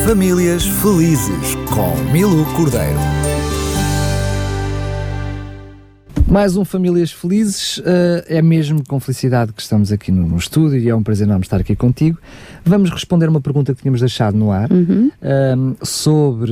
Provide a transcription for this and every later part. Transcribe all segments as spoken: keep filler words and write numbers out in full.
Famílias Felizes, com Milu Cordeiro. Mais um Famílias Felizes, uh, é mesmo com felicidade que estamos aqui no, no estúdio e é um prazer enorme estar aqui contigo. Vamos responder uma pergunta que tínhamos deixado no ar, uhum. um, sobre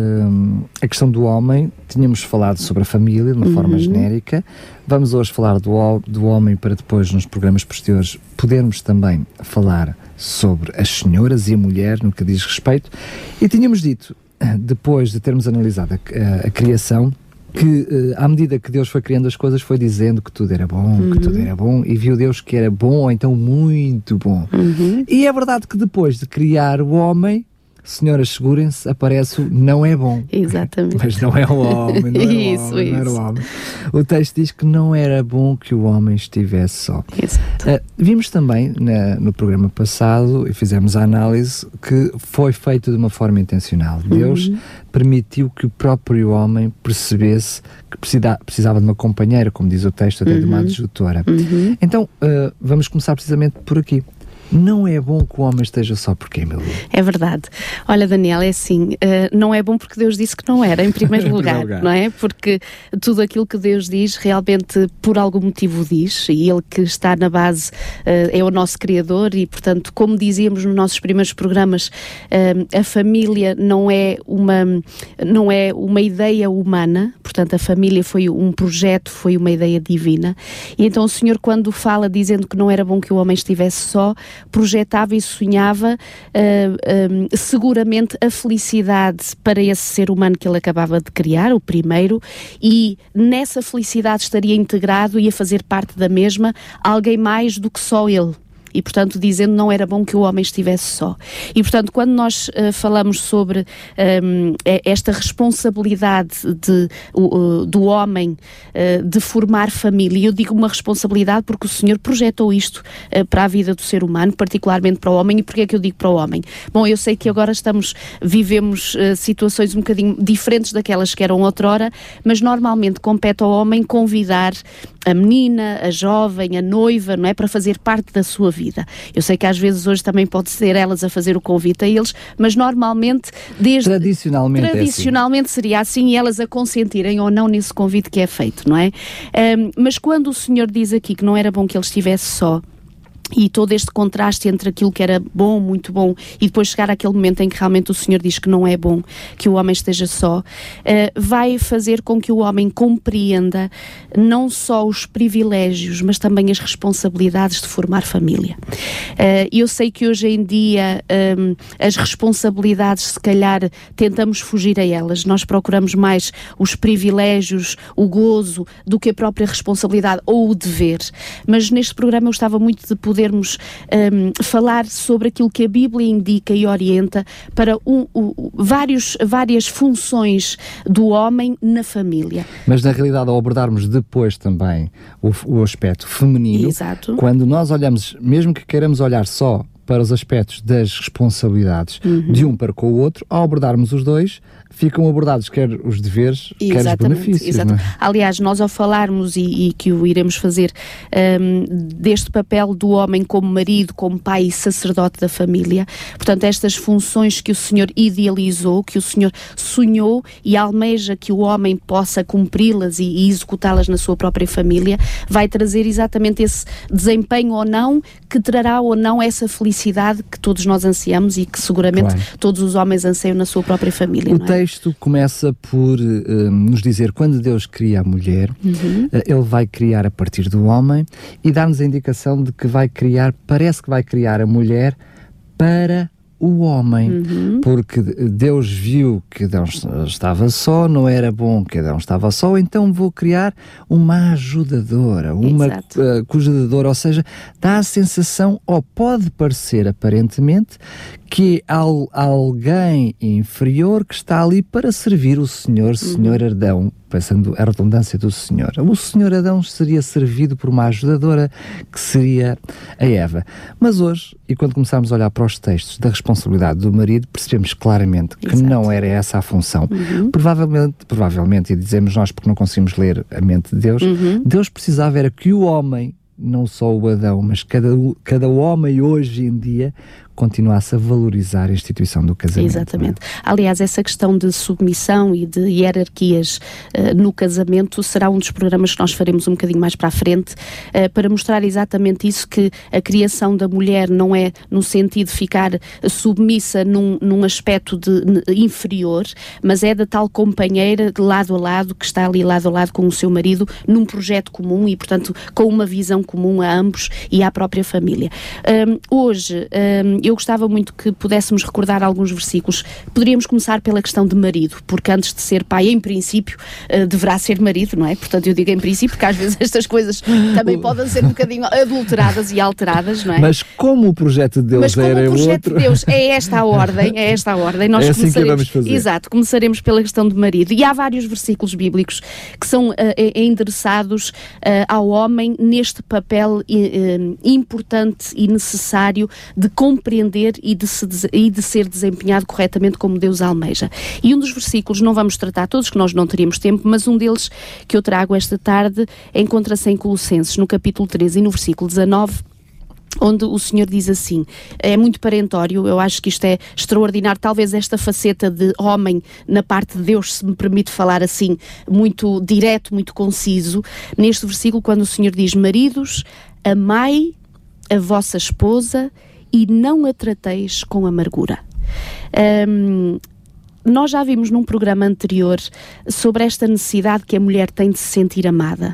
um, a questão do homem. Tínhamos falado sobre a família de uma uhum. forma genérica. Vamos hoje falar do, do homem para depois, nos programas posteriores, podermos também falar sobre as senhoras e a mulher no que diz respeito. E tínhamos dito, depois de termos analisado a, a, a criação, que uh, à medida que Deus foi criando as coisas, foi dizendo que tudo era bom, uhum. que tudo era bom, e viu Deus que era bom, ou então muito bom. Uhum. E é verdade que depois de criar o homem, senhoras, segurem-se, aparece o não é bom. Exatamente. Mas não é o homem, não era isso, o homem, isso. não era o homem. O texto diz que não era bom que o homem estivesse só. Exato. Uh, vimos também na, no programa passado, e fizemos a análise, que foi feito de uma forma intencional. Deus uhum. permitiu que o próprio homem percebesse que precisa, precisava de uma companheira, como diz o texto, até uhum. de uma adjutora. Uhum. Então, uh, vamos começar precisamente por aqui. Não é bom que o homem esteja só porque é meu. É verdade. Olha, Daniel, é assim, uh, não é bom porque Deus disse que não era, em primeiro lugar, lugar, não é? Porque tudo aquilo que Deus diz, realmente por algum motivo diz, e Ele que está na base uh, é o nosso Criador e, portanto, como dizíamos nos nossos primeiros programas, uh, a família não é uma, não é uma ideia humana, portanto, a família foi um projeto, foi uma ideia divina, e então o Senhor, quando fala dizendo que não era bom que o homem estivesse só, projetava e sonhava uh, um, seguramente a felicidade para esse ser humano que ele acabava de criar, o primeiro, e nessa felicidade estaria integrado e a fazer parte da mesma alguém mais do que só ele. E, portanto, dizendo não era bom que o homem estivesse só. E, portanto, quando nós uh, falamos sobre um, esta responsabilidade de, uh, do homem uh, de formar família, eu digo uma responsabilidade porque o Senhor projetou isto uh, para a vida do ser humano, particularmente para o homem. E porquê é que eu digo para o homem? Bom, eu sei que agora estamos, vivemos uh, situações um bocadinho diferentes daquelas que eram outrora, mas normalmente compete ao homem convidar a menina, a jovem, a noiva, não é? Para fazer parte da sua vida. Eu sei que às vezes hoje também pode ser elas a fazer o convite a eles, mas normalmente, desde... Tradicionalmente Tradicionalmente é assim. seria assim, e elas a consentirem ou não nesse convite que é feito, não é? Um, mas quando o Senhor diz aqui que não era bom que ele estivesse só, e todo este contraste entre aquilo que era bom, muito bom, e depois chegar àquele momento em que realmente o Senhor diz que não é bom que o homem esteja só, uh, vai fazer com que o homem compreenda não só os privilégios, mas também as responsabilidades de formar família. Uh, eu sei que hoje em dia um, as responsabilidades, se calhar, tentamos fugir a elas. Nós procuramos mais os privilégios, o gozo, do que a própria responsabilidade ou o dever. Mas neste programa eu gostava muito de poder podermos um, falar sobre aquilo que a Bíblia indica e orienta para um, um, vários, várias funções do homem na família. Mas na realidade, ao abordarmos depois também o, o aspecto feminino, exato. Quando nós olhamos, mesmo que queiramos olhar só para os aspectos das responsabilidades uhum. de um para com o outro, ao abordarmos os dois, ficam abordados quer os deveres, exatamente, quer os benefícios. Exatamente. Não é? Aliás, nós ao falarmos, e, e que o iremos fazer, um, deste papel do homem como marido, como pai e sacerdote da família, portanto, estas funções que o Senhor idealizou, que o Senhor sonhou e almeja que o homem possa cumpri-las e, e executá-las na sua própria família, vai trazer exatamente esse desempenho ou não, que trará ou não essa felicidade que todos nós ansiamos e que seguramente claro. Todos os homens anseiam na sua própria família. O não é? texto começa por uh, nos dizer, quando Deus cria a mulher, uhum. uh, Ele vai criar a partir do homem e dá-nos a indicação de que vai criar, parece que vai criar a mulher para o homem, uhum. porque Deus viu que Adão estava só, não era bom que Adão estava só, então vou criar uma ajudadora, uma uh, ajudadora, ou seja, dá a sensação, ou pode parecer aparentemente, que há alguém inferior que está ali para servir o Senhor, Senhor uhum. Adão, pensando a redundância do Senhor. O Senhor Adão seria servido por uma ajudadora que seria a Eva. Mas hoje, e quando começarmos a olhar para os textos da responsabilidade do marido, percebemos claramente que Exato. Não era essa a função. Uhum. Provavelmente, provavelmente, e dizemos nós porque não conseguimos ler a mente de Deus, uhum. Deus precisava era que o homem, não só o Adão, mas cada, cada homem hoje em dia, continuasse a valorizar a instituição do casamento. Exatamente. É? Aliás, essa questão de submissão e de hierarquias uh, no casamento será um dos programas que nós faremos um bocadinho mais para a frente, uh, para mostrar exatamente isso, que a criação da mulher não é no sentido de ficar submissa num, num aspecto de, de, inferior, mas é da tal companheira de lado a lado, que está ali lado a lado com o seu marido, num projeto comum e, portanto, com uma visão comum a ambos e à própria família. Um, hoje, um, eu gostava muito que pudéssemos recordar alguns versículos. Poderíamos começar pela questão de marido, porque antes de ser pai, em princípio, uh, deverá ser marido, não é? Portanto, eu digo em princípio, porque às vezes estas coisas também podem ser um bocadinho adulteradas e alteradas, não é? Mas como o projeto de Deus Mas como era o projeto outro... de Deus é esta a ordem, é esta a ordem, nós é assim começaremos... que vamos fazer. Exato, começaremos pela questão de marido. E há vários versículos bíblicos que são uh, endereçados uh, ao homem neste papel uh, importante e necessário de compreender e de, se, e de ser desempenhado corretamente como Deus almeja. E um dos versículos, não vamos tratar todos, que nós não teríamos tempo, mas um deles que eu trago esta tarde encontra-se em Colossenses, no capítulo treze e no versículo dezanove, onde o Senhor diz assim, é muito parentório, eu acho que isto é extraordinário, talvez esta faceta de homem na parte de Deus, se me permite falar assim, muito direto, muito conciso, neste versículo, quando o Senhor diz: maridos, amai a vossa esposa e não a trateis com amargura. Um, Nós já vimos num programa anterior sobre esta necessidade que a mulher tem de se sentir amada,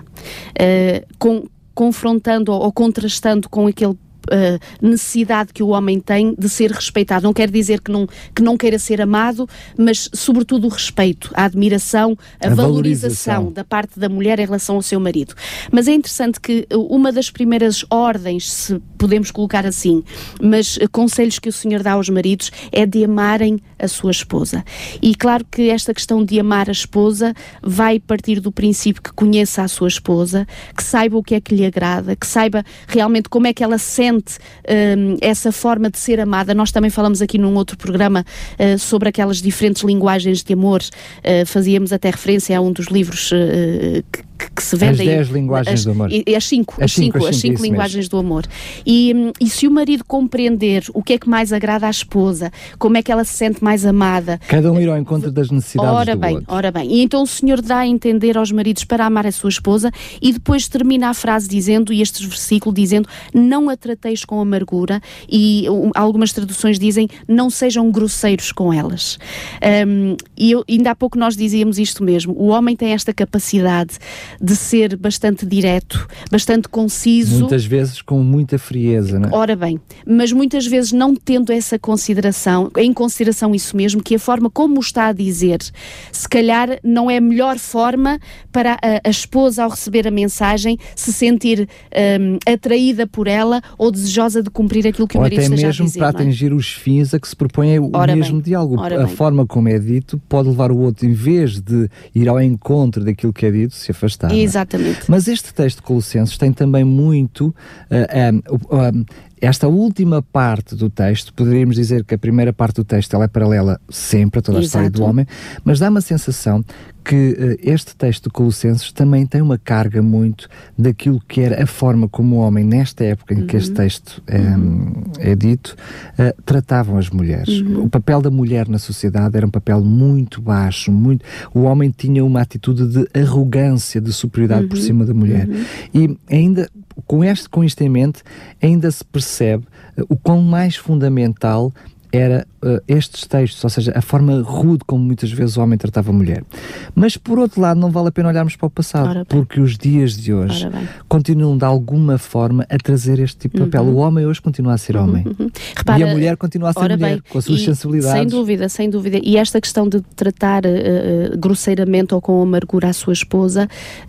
uh, com, confrontando ou, ou contrastando com aquele Uh, necessidade que o homem tem de ser respeitado. Não quer dizer que não, que não queira ser amado, mas sobretudo o respeito, a admiração, a, a valorização, valorização da parte da mulher em relação ao seu marido. Mas é interessante que uma das primeiras ordens, se podemos colocar assim, mas uh, conselhos que o Senhor dá aos maridos, é de amarem a sua esposa. E claro que esta questão de amar a esposa vai partir do princípio que conheça a sua esposa, que saiba o que é que lhe agrada, que saiba realmente como é que ela sente Um, essa forma de ser amada. Nós também falamos aqui num outro programa uh, sobre aquelas diferentes linguagens de amor, uh, fazíamos até referência a um dos livros uh, que, que se vendem. As dez linguagens as, do amor. E, as cinco, as cinco, as cinco, as cinco linguagens mesmo. do amor. E, e se o marido compreender o que é que mais agrada à esposa, como é que ela se sente mais amada. Cada um ir ao encontro das necessidades ora do bem, outro. Ora bem, e então o Senhor dá a entender aos maridos para amar a sua esposa e depois termina a frase dizendo, e este versículo dizendo, não a trateis com amargura, e um, algumas traduções dizem, não sejam grosseiros com elas. Um, e eu, ainda há pouco nós dizíamos isto mesmo, o homem tem esta capacidade de ser bastante direto, bastante conciso. Muitas vezes com muita frieza, não é? Ora bem, mas muitas vezes não tendo essa consideração, em consideração isso mesmo, que a forma como o está a dizer, se calhar não é a melhor forma para a, a esposa, ao receber a mensagem, se sentir um, atraída por ela ou desejosa de cumprir aquilo que ou o marido esteja a dizer. Até mesmo para atingir os fins a que se propõe o ora mesmo bem, diálogo. A bem. forma como é dito pode levar o outro, em vez de ir ao encontro daquilo que é dito, se afastar. Exatamente. Mas este texto de Colossenses tem também muito... Uh, um, um, esta última parte do texto, poderíamos dizer que a primeira parte do texto ela é paralela sempre a toda a Exato. história do homem, mas dá uma sensação que uh, este texto de Colossenses também tem uma carga muito daquilo que era a forma como o homem, nesta época em uhum. que este texto é, uhum. é dito, uh, tratavam as mulheres. Uhum. O papel da mulher na sociedade era um papel muito baixo, muito... o homem tinha uma atitude de arrogância, de superioridade uhum. por cima da mulher. Uhum. E ainda... Com, este, com isto em mente, ainda se percebe uh, o quão mais fundamental era uh, estes textos, ou seja, a forma rude como muitas vezes o homem tratava a mulher. Mas, por outro lado, não vale a pena olharmos para o passado, porque os dias de hoje continuam, de alguma forma, a trazer este tipo de papel. Uhum. O homem hoje continua a ser homem. Uhum. Repara, e a mulher continua a ser mulher, bem, com as suas sensibilidades. Sem dúvida, sem dúvida. E esta questão de tratar uh, uh, grosseiramente ou com amargura a sua esposa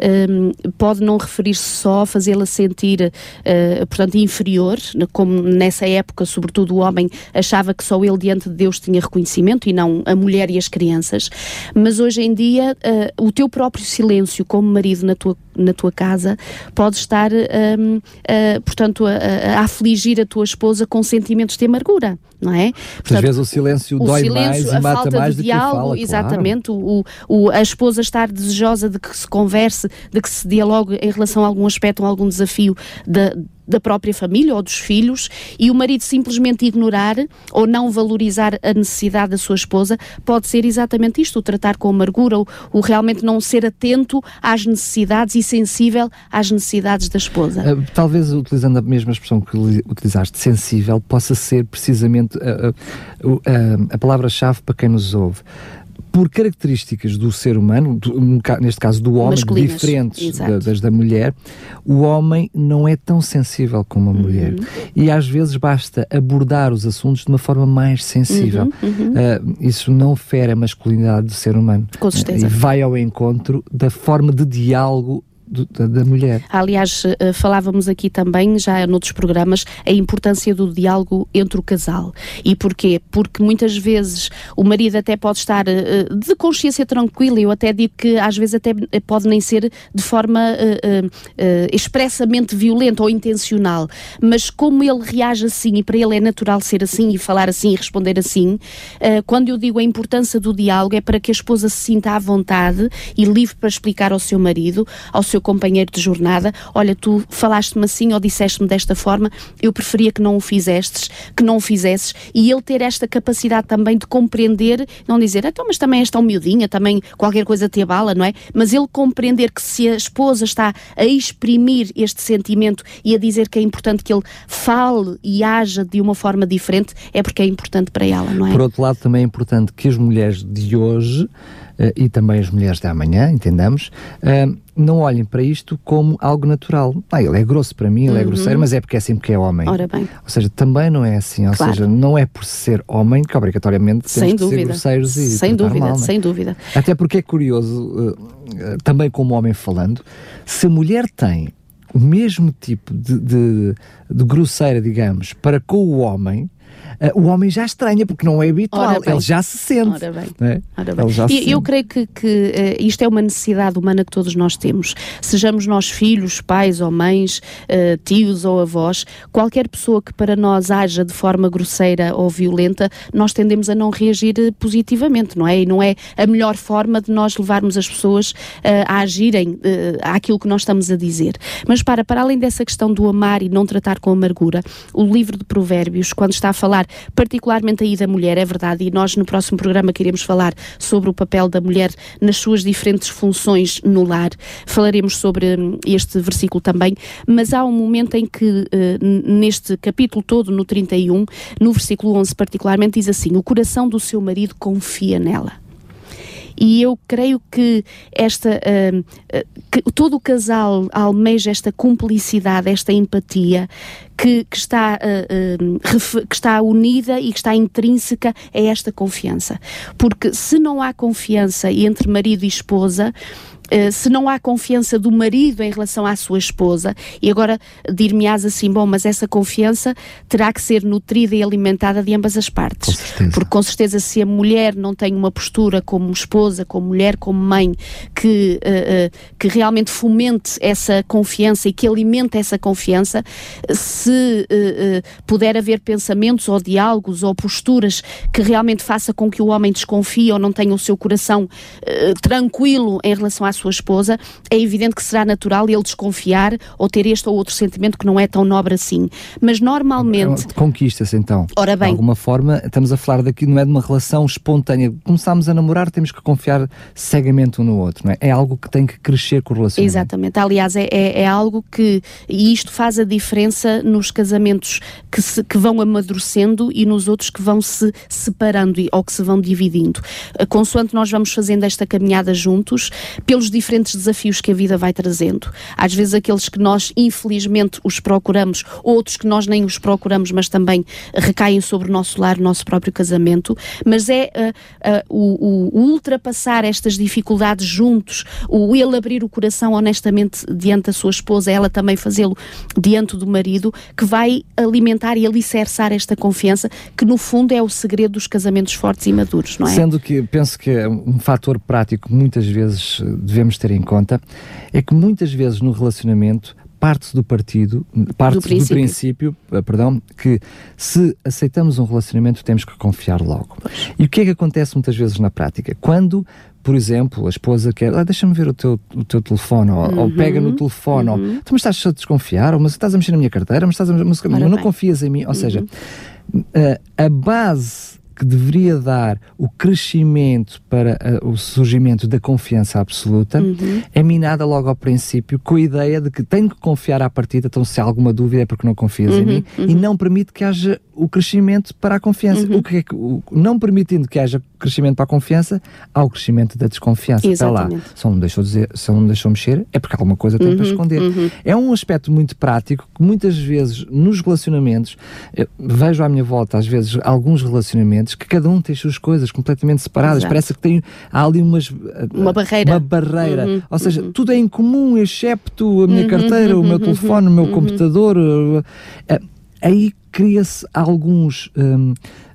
um, pode não referir-se só a fazê-la sentir, uh, portanto, inferior, como nessa época, sobretudo, o homem achava que só ele diante de Deus tinha reconhecimento e não a mulher e as crianças, mas hoje em dia uh, o teu próprio silêncio como marido na tua, na tua casa, pode estar, um, uh, portanto, a, a afligir a tua esposa com sentimentos de amargura, não é? Portanto, às vezes o silêncio o dói silêncio, mais e mata mais de do diálogo, que fala, exatamente, claro. o, o, a esposa estar desejosa de que se converse, de que se dialogue em relação a algum aspecto ou algum desafio da da própria família ou dos filhos, e o marido simplesmente ignorar ou não valorizar a necessidade da sua esposa, pode ser exatamente isto, o tratar com amargura, o, o realmente não ser atento às necessidades e sensível às necessidades da esposa. Uh, talvez, utilizando a mesma expressão que utilizaste, sensível, possa ser precisamente uh, uh, uh, a palavra-chave para quem nos ouve. Por características do ser humano, do, neste caso do homem, diferentes da, das da mulher, o homem não é tão sensível como a uhum. mulher. E às vezes basta abordar os assuntos de uma forma mais sensível. Uhum, uhum. Uh, isso não fere a masculinidade do ser humano. Com certeza. Uh, e vai ao encontro da forma de diálogo Do, da, da mulher. Aliás, uh, falávamos aqui também, já noutros programas, a importância do diálogo entre o casal. E porquê? Porque muitas vezes o marido até pode estar uh, de consciência tranquila, eu até digo que às vezes até pode nem ser de forma uh, uh, uh, expressamente violenta ou intencional, mas como ele reage assim, e para ele é natural ser assim e falar assim e responder assim, uh, quando eu digo a importância do diálogo é para que a esposa se sinta à vontade e livre para explicar ao seu marido, ao seu companheiro de jornada, olha, tu falaste-me assim ou disseste-me desta forma, eu preferia que não o fizestes, que não o fizesses, e ele ter esta capacidade também de compreender, não dizer, então, mas também és tão miudinha, também qualquer coisa te abala, não é? Mas ele compreender que se a esposa está a exprimir este sentimento e a dizer que é importante que ele fale e haja de uma forma diferente, é porque é importante para ela, não é? Por outro lado, também é importante que as mulheres de hoje Uh, e também as mulheres de amanhã, entendamos, uh, não olhem para isto como algo natural. Ah, ele é grosso para mim, ele uhum. é grosseiro, mas é porque é assim porque é homem. Ora bem. Ou seja, também não é assim. Ou claro. seja, não é por ser homem que obrigatoriamente temos sem que dúvida. ser grosseiros e sem dúvida, mal, sem dúvida. Até porque é curioso, uh, uh, também como homem falando, se a mulher tem o mesmo tipo de, de, de grosseira, digamos, para com o homem, Uh, o homem já estranha, porque não é habitual, ele já se sente. Ora bem. Né? Ora bem. Ele já e, se eu sente. creio que, que uh, isto é uma necessidade humana que todos nós temos. Sejamos nós filhos, pais ou mães, uh, tios ou avós, qualquer pessoa que para nós haja de forma grosseira ou violenta, nós tendemos a não reagir positivamente, não é? E não é a melhor forma de nós levarmos as pessoas uh, a agirem uh, àquilo que nós estamos a dizer. Mas para, para além dessa questão do amar e não tratar com amargura, o livro de Provérbios, quando está a falar particularmente aí da mulher, é verdade, e nós no próximo programa queremos falar sobre o papel da mulher nas suas diferentes funções no lar, falaremos sobre hum, este versículo também, mas há um momento em que uh, neste capítulo todo, no trinta e um, no versículo onze particularmente, diz assim: o coração do seu marido confia nela. E eu creio que esta uh, uh, que todo o casal almeja esta cumplicidade, esta empatia que, que, está, uh, uh, que está unida e que está intrínseca a esta confiança. Porque se não há confiança entre marido e esposa, Uh, se não há confiança do marido em relação à sua esposa, e agora dir-me-ás assim, bom, mas essa confiança terá que ser nutrida e alimentada de ambas as partes. Com porque com certeza se a mulher não tem uma postura como esposa, como mulher, como mãe, que, uh, uh, que realmente fomente essa confiança e que alimente essa confiança, se uh, uh, puder haver pensamentos ou diálogos ou posturas que realmente faça com que o homem desconfie ou não tenha o seu coração uh, tranquilo em relação à sua esposa, é evidente que será natural ele desconfiar ou ter este ou outro sentimento que não é tão nobre assim. Mas normalmente... Conquista-se então. Ora bem. De alguma forma, estamos a falar daqui, não é de uma relação espontânea. Começámos a namorar, temos que confiar cegamente um no outro, não é? É algo que tem que crescer com o relacionamento. Exatamente. Aliás, é, é, é algo que... E isto faz a diferença nos casamentos que, se, que vão amadurecendo e nos outros que vão se separando ou que se vão dividindo. Consoante nós vamos fazendo esta caminhada juntos, pelos diferentes desafios que a vida vai trazendo. Às vezes aqueles que nós infelizmente os procuramos, outros que nós nem os procuramos, mas também recaem sobre o nosso lar, o nosso próprio casamento, mas é uh, uh, o, o, o ultrapassar estas dificuldades juntos, o ele abrir o coração honestamente diante da sua esposa, ela também fazê-lo diante do marido, que vai alimentar e alicerçar esta confiança, que no fundo é o segredo dos casamentos fortes e maduros, não é? Sendo que penso que é um fator prático muitas vezes devemos ter em conta é que muitas vezes no relacionamento parte do partido, parte do princípio. do princípio, perdão, que se aceitamos um relacionamento temos que confiar logo. Pois. E o que é que acontece muitas vezes na prática? Quando, por exemplo, a esposa quer, ah, deixa-me ver o teu, o teu telefone, ou, uhum, ou pega no telefone, uhum. ou tu me estás a desconfiar, ou mas estás a mexer na minha carteira, mas estás a mas, não bem. confias em mim, ou uhum. seja, a, a base que deveria dar o crescimento para uh, o surgimento da confiança absoluta, uhum. é minada logo ao princípio com a ideia de que tenho que confiar à partida, então se há alguma dúvida é porque não confias uhum, em mim, uhum. e não permite que haja o crescimento para a confiança. Uhum. O que é que, o, não permitindo que haja crescimento para a confiança, há o crescimento da desconfiança. Está lá. Se ele me deixou dizer, se ele me deixou mexer, é porque alguma coisa tem uhum, para esconder. Uhum. É um aspecto muito prático que muitas vezes nos relacionamentos, vejo à minha volta às vezes alguns relacionamentos que cada um tem as suas coisas completamente separadas. Exato. Parece que tem, há ali umas, uma barreira. Uma barreira. Uhum, Ou seja, uhum. tudo é em comum, excepto a minha uhum, carteira, uhum, o meu uhum, telefone, o meu uhum. computador. Uh, uh, aí cria-se alguns um, uh,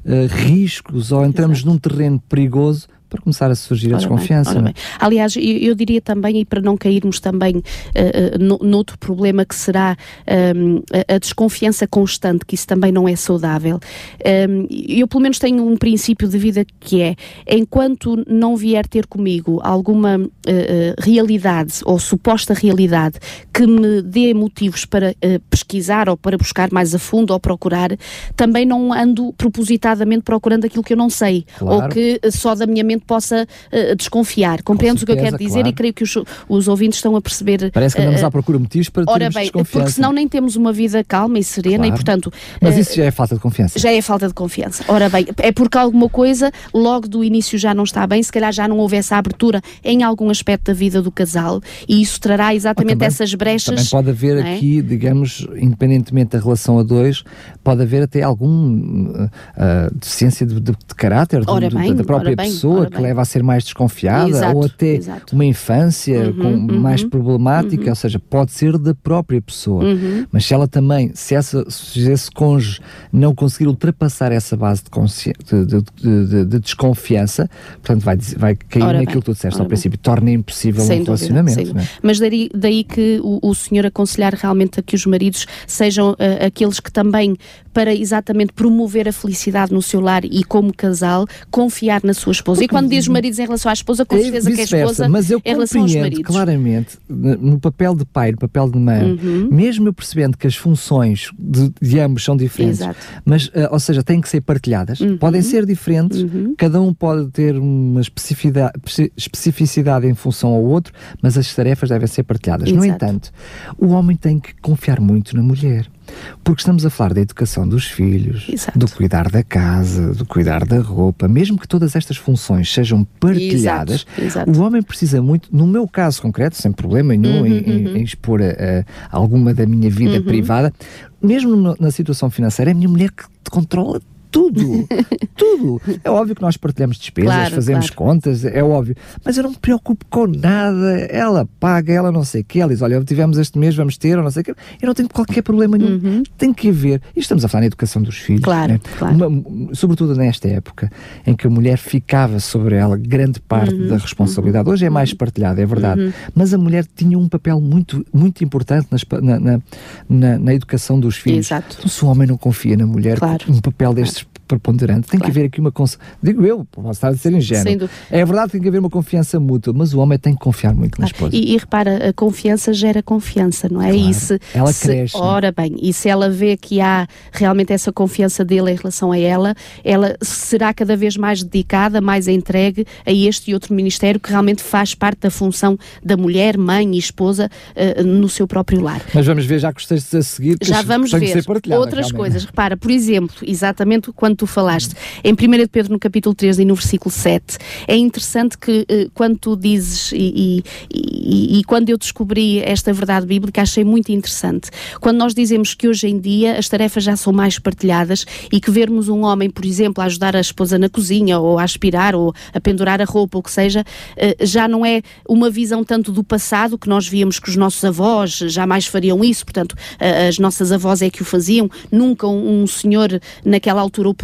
riscos, ou entramos Exato. num terreno perigoso para começar a surgir ora a desconfiança. Bem, bem. Aliás, eu, eu diria também, e para não cairmos também uh, uh, no, noutro problema que será um, a, a desconfiança constante, que isso também não é saudável, um, eu pelo menos tenho um princípio de vida que é, enquanto não vier ter comigo alguma uh, uh, realidade ou suposta realidade que me dê motivos para uh, pesquisar ou para buscar mais a fundo ou procurar, também não ando propositadamente procurando aquilo que eu não sei, claro. ou que uh, só da minha mente possa uh, desconfiar. Compreendes o que eu quero dizer, claro. E creio que os, os ouvintes estão a perceber. Parece que andamos uh, à procura de motivos para termos bem, desconfiança. Porque senão nem temos uma vida calma e serena, claro. E portanto... Mas uh, isso já é falta de confiança. Já é falta de confiança. Ora bem, é porque alguma coisa logo do início já não está bem, se calhar já não houve essa abertura em algum aspecto da vida do casal, e isso trará exatamente também, essas brechas. Também pode haver é? aqui, digamos, independentemente da relação a dois, pode haver até algum uh, uh, deficiência de, de, de caráter do, bem, da própria bem, pessoa, que bem. leva a ser mais desconfiada, exato, ou até exato. uma infância uhum, com, uhum, mais problemática, uhum. ou seja, pode ser da própria pessoa. Uhum. Mas se ela também, se, essa, se esse cônjuge não conseguir ultrapassar essa base de, de, de, de, de desconfiança, portanto vai, vai cair ora naquilo bem, que tu disseste ao bem. princípio, torna impossível sem um dúvida, relacionamento. Né? Mas daí, daí que o, o senhor aconselhar realmente a que os maridos sejam uh, aqueles que também, para exatamente promover a felicidade no seu lar e como casal, confiar na sua esposa. Porque, e quando diz maridos em relação à esposa, com certeza que é a esposa mas eu em relação aos maridos. Claramente, no papel de pai, no papel de mãe, uhum. mesmo eu percebendo que as funções de, de ambos são diferentes, Exato. mas, uh, ou seja, têm que ser partilhadas, uhum. podem ser diferentes, uhum. cada um pode ter uma especificidade, especificidade em função ao outro, mas as tarefas devem ser partilhadas. Exato. No entanto, o homem tem que confiar muito na mulher. Porque estamos a falar da educação dos filhos, Exato. do cuidar da casa, do cuidar da roupa, mesmo que todas estas funções sejam partilhadas, Exato. Exato. o homem precisa muito, no meu caso concreto, sem problema nenhum uhum, em, uhum. em expor a, a alguma da minha vida uhum. privada, mesmo no, na situação financeira, é a minha mulher que te controla tudo, tudo. É óbvio que nós partilhamos despesas, claro, fazemos claro. contas, é óbvio, mas eu não me preocupo com nada, ela paga, ela não sei o quê, ela diz, olha, tivemos este mês, vamos ter, ou não sei o quê, eu não tenho qualquer problema nenhum, uhum. tem que haver, e estamos a falar na educação dos filhos, claro, né? claro. Uma, sobretudo nesta época, em que a mulher ficava sobre ela grande parte uhum. da responsabilidade, hoje é mais partilhada, é verdade, uhum. mas a mulher tinha um papel muito, muito importante nas, na, na, na, na educação dos filhos. Exato. Então se o homem não confia na mulher, claro. um papel destes preponderante, tem claro. que haver aqui uma cons... digo eu, posso estar a ser ingênuo, é verdade que tem que haver uma confiança mútua, mas o homem tem que confiar muito claro. na esposa. E, e repara, a confiança gera confiança, não é? Claro. E se, ela se, cresce. Ora bem, e se ela vê que há realmente essa confiança dele em relação a ela, ela será cada vez mais dedicada, mais entregue a este e outro ministério que realmente faz parte da função da mulher, mãe e esposa uh, no seu próprio lar. Mas vamos ver já que vocês a seguir que já vamos ver outras realmente. coisas. Repara, por exemplo, exatamente quando tu falaste, em primeira de Pedro, no capítulo três e no versículo sete, é interessante que uh, quando tu dizes, e, e, e, e quando eu descobri esta verdade bíblica, achei muito interessante. Quando nós dizemos que hoje em dia as tarefas já são mais partilhadas e que vermos um homem, por exemplo, a ajudar a esposa na cozinha, ou a aspirar, ou a pendurar a roupa, ou o que seja, uh, já não é uma visão tanto do passado, que nós víamos que os nossos avós jamais fariam isso, portanto, uh, as nossas avós é que o faziam, nunca um, um senhor naquela altura o pudesse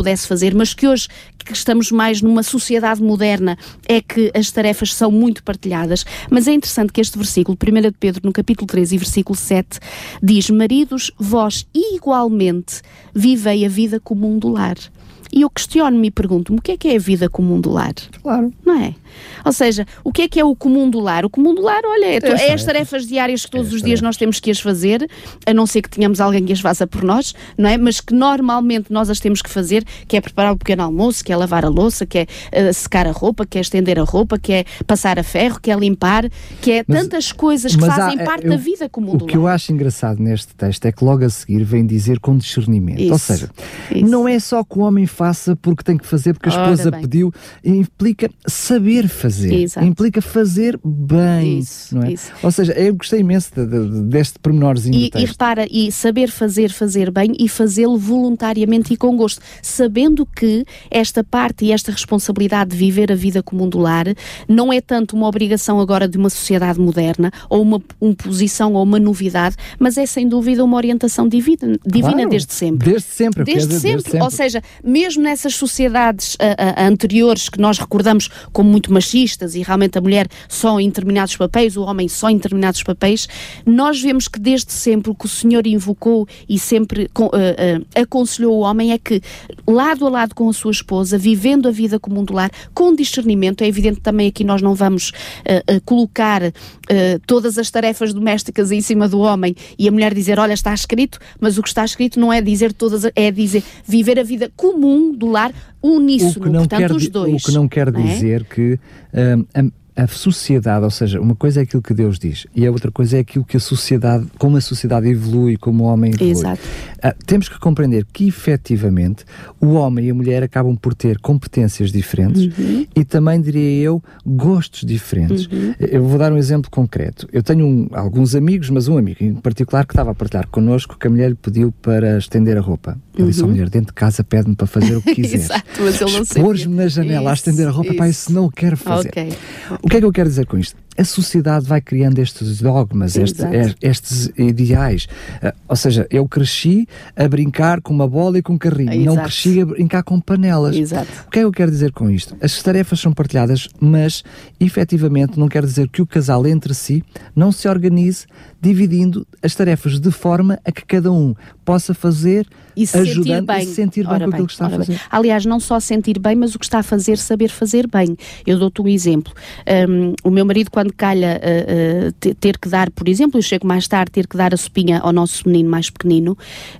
pudesse fazer, mas que hoje, que estamos mais numa sociedade moderna, é que as tarefas são muito partilhadas. Mas é interessante que este versículo, primeira de Pedro, no capítulo três e versículo sete, diz: maridos, vós igualmente vivei a vida comum do lar. E eu questiono-me e pergunto-me, o que é que é a vida comum do lar? Claro. Não é? Ou seja, o que é que é o comum do lar? O comum do lar, olha, é, é as tarefas diárias que todos os dias nós temos que as fazer, a não ser que tenhamos alguém que as faça por nós, não é? Mas que normalmente nós as temos que fazer, que é preparar o pequeno almoço, que é lavar a louça, que é uh, secar a roupa, que é estender a roupa, que é passar a ferro, que é limpar, que é mas, tantas coisas que fazem há, parte eu, da vida comum do lar. O que eu acho engraçado neste texto é que logo a seguir vem dizer com discernimento. Isso, Ou seja, isso. não é só que o homem faça porque tem que fazer, porque a esposa pediu, implica saber fazer, Exato. implica fazer bem, isso, não é? Isso. Ou seja, eu gostei imenso de, de, deste pormenorzinho e, do texto. E repara, e saber fazer, fazer bem e fazê-lo voluntariamente e com gosto, sabendo que esta parte e esta responsabilidade de viver a vida comum do lar não é tanto uma obrigação agora de uma sociedade moderna, ou uma imposição ou uma novidade, mas é sem dúvida uma orientação divina, divina claro, desde sempre. Desde sempre. Desde, dizer, sempre. desde sempre. Ou seja, mesmo nessas sociedades uh, uh, anteriores que nós recordamos como muito machistas e realmente a mulher só em determinados papéis, o homem só em determinados papéis, nós vemos que desde sempre o que o Senhor invocou e sempre uh, uh, aconselhou o homem é que, lado a lado com a sua esposa, vivendo a vida comum do lar, com discernimento. É evidente que também aqui nós não vamos uh, uh, colocar uh, todas as tarefas domésticas em cima do homem e a mulher dizer, olha, está escrito, mas o que está escrito não é dizer todas, é dizer viver a vida comum do lar uníssono, portanto os dois. O que não quer dizer é? que um, a, a sociedade, ou seja, uma coisa é aquilo que Deus diz e a outra coisa é aquilo que a sociedade, como a sociedade evolui, como o homem evolui. Exato. Uh, temos que compreender que efetivamente o homem e a mulher acabam por ter competências diferentes uhum. e também, diria eu, gostos diferentes. Uhum. Eu vou dar um exemplo concreto. Eu tenho um, alguns amigos, mas um amigo em particular que estava a partilhar connosco que a mulher lhe pediu para estender a roupa. Ele uhum. disse à mulher, dentro de casa pede-me para fazer o que quiser. Exato, mas ele não sei. Pôs-me na janela isso, a estender a roupa, isso. Pá, isso não o quero fazer. Okay. O que é que eu quero dizer com isto? A sociedade vai criando estes dogmas, estes, estes ideais. Uh, ou seja, eu cresci a brincar com uma bola e com um carrinho, Exato. não cresci a brincar com panelas. Exato. O que é que eu quero dizer com isto? As tarefas são partilhadas, mas efetivamente não quer dizer que o casal entre si não se organize dividindo as tarefas de forma a que cada um possa fazer e se ajudando sentir bem. e se sentir bem ora com bem, aquilo que está a fazer. Bem. Aliás, não só sentir bem, mas o que está a fazer, saber fazer bem. Eu dou-te um exemplo. Um, o meu marido, quando calha uh, uh, ter que dar, por exemplo, eu chego mais tarde, ter que dar a sopinha ao nosso menino mais pequenino,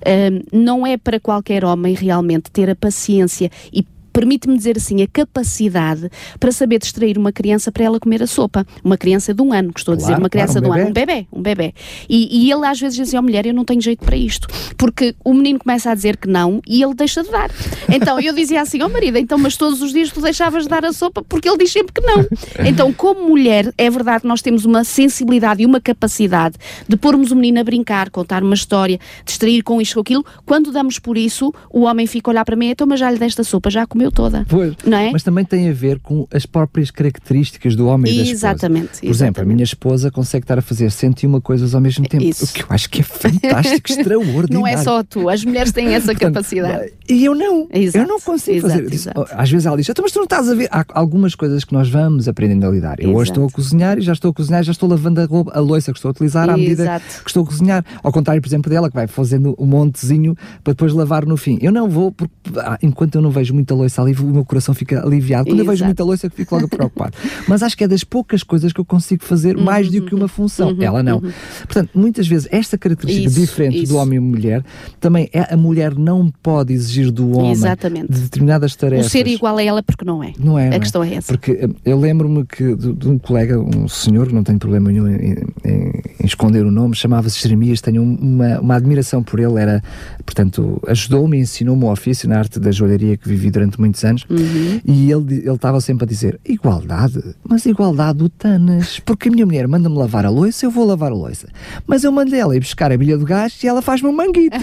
um, não é para qualquer homem realmente ter a paciência e permite-me dizer assim, a capacidade para saber distrair uma criança para ela comer a sopa. Uma criança de um ano, que estou claro, a dizer, uma criança claro, um de um ano, um bebê, um bebê. E, e ele às vezes diz assim, ó mulher, eu não tenho jeito para isto. Porque o menino começa a dizer que não e ele deixa de dar. Então eu dizia assim, ó oh, marido, então mas todos os dias tu deixavas de dar a sopa porque ele diz sempre que não. Então como mulher, é verdade que nós temos uma sensibilidade e uma capacidade de pormos o menino a brincar, contar uma história, distrair com isto ou aquilo. Quando damos por isso, o homem fica a olhar para mim, então mas já lhe deste a sopa, já comeu toda. Pois, não é? Mas também tem a ver com as próprias características do homem e da esposa. Exatamente. Por exemplo, exatamente. a minha esposa consegue estar a fazer cento e uma coisas ao mesmo tempo. Isso. O que eu acho que é fantástico, extraordinário. Não é só tu, as mulheres têm essa Portanto, capacidade. E eu não. Exato. Eu não consigo exato, fazer. Exato. Às vezes ela diz, então, mas tu não estás a ver. Há algumas coisas que nós vamos aprendendo a lidar. Eu exato. hoje estou a cozinhar e já estou a cozinhar, já estou lavando a, roupa, a louça que estou a utilizar à medida exato. que estou a cozinhar. Ao contrário, por exemplo, dela, que vai fazendo um montezinho para depois lavar no fim. Eu não vou, porque ah, enquanto eu não vejo muita louça ali, o meu coração fica aliviado. Quando Exato. eu vejo muita louça, eu fico logo preocupado. Mas acho que é das poucas coisas que eu consigo fazer uhum, mais do que uma função. Uhum, Ela não. Uhum. Portanto, muitas vezes, esta característica isso, diferente isso. do homem e mulher, também é, a mulher não pode exigir do homem Exatamente. de determinadas tarefas. O ser igual a ela porque não é. Não é. A não questão é essa. Porque eu lembro-me que de, de um colega, um senhor, que não tem problema nenhum em, em, em esconder o nome, chamava-se Jeremias, tenho uma, uma admiração por ele, era, portanto, ajudou-me e ensinou-me o ofício na arte da joalharia que vivi durante muitos anos uhum. e ele ele estava sempre a dizer, igualdade, mas igualdade do tanas, porque a minha mulher manda-me lavar a louça, eu vou lavar a louça, mas eu mando ela ir buscar a bilha do gás e ela faz-me um manguito.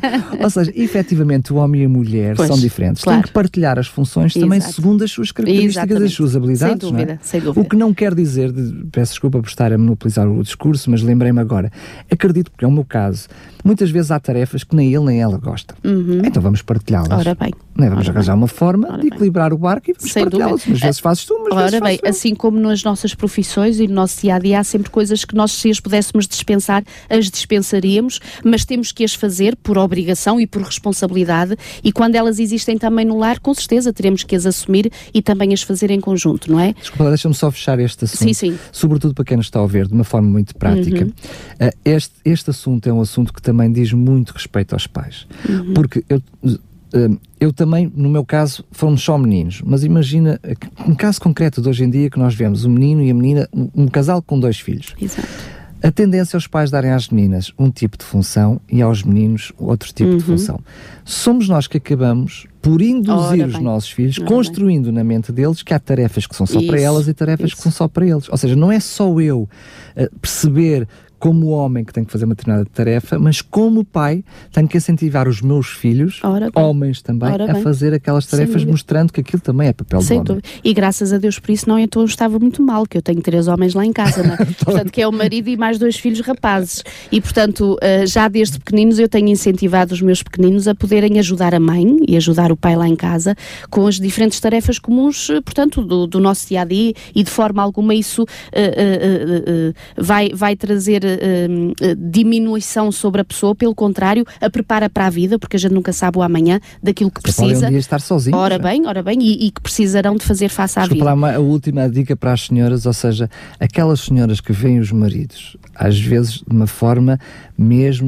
Ou seja, efetivamente o homem e a mulher pois, são diferentes, claro. têm que partilhar as funções Exato. também segundo as suas características, Exatamente. as suas habilidades, sem dúvida, não é? sem dúvida. O que não quer dizer, de, peço desculpa por estar a monopolizar o discurso, mas lembrei-me agora. Acredito, porque é o meu caso, muitas vezes há tarefas que nem ele nem ela gosta. Uhum. Então vamos partilhá-las. Ora bem. Não é? Vamos Ora arranjar bem. uma forma Ora de bem. equilibrar o barco e vamos Sem partilhá-las. Umas vezes fazes tu, umas Ora vezes bem, faço eu. assim como nas nossas profissões e no nosso dia-a-dia há sempre coisas que nós, se as pudéssemos dispensar, as dispensaríamos, mas temos que as fazer por obrigação e por responsabilidade, e quando elas existem também no lar, com certeza teremos que as assumir e também as fazer em conjunto, não é? Desculpa, deixa-me só fechar este assunto. Sim, sim. Sobretudo para quem nos está a ouvir, de uma forma muito prática. Uhum. Uh, este, este assunto é um assunto que também diz muito respeito aos pais. Uhum. Porque eu... Uh, eu também, no meu caso, fomos só meninos, mas imagina, um caso concreto de hoje em dia que nós vemos um menino e a menina, um, um casal com dois filhos. Exato. A tendência é os pais darem às meninas um tipo de função e aos meninos outro tipo uhum. de função. Somos nós que acabamos por induzir Ora os bem. nossos filhos, Ora construindo bem. na mente deles que há tarefas que são só Isso, para elas e tarefas isso. que são só para eles. Ou seja, não é só eu uh, perceber como homem que tenho que fazer uma determinada tarefa, mas como pai tenho que incentivar os meus filhos, homens também, a fazer aquelas tarefas, mostrando que aquilo também é papel Sem do homem. Dúvida. E graças a Deus por isso, não, então eu estava muito mal, que eu tenho três homens lá em casa, não é? Portanto, que é o marido e mais dois filhos rapazes. E, portanto, já desde pequeninos eu tenho incentivado os meus pequeninos a poderem ajudar a mãe e ajudar o pai lá em casa com as diferentes tarefas comuns, portanto, do, do nosso dia-a-dia, e de forma alguma isso uh, uh, uh, uh, vai, vai trazer Uh, uh, diminuição sobre a pessoa, pelo contrário, a prepara para a vida, porque a gente nunca sabe o amanhã daquilo que Você precisa. Um dia estar sozinho. Ora já. bem, ora bem, e, e que precisarão de fazer face à Desculpa vida. lá, a última dica para as senhoras, ou seja, aquelas senhoras que veem os maridos, às vezes de uma forma mesmo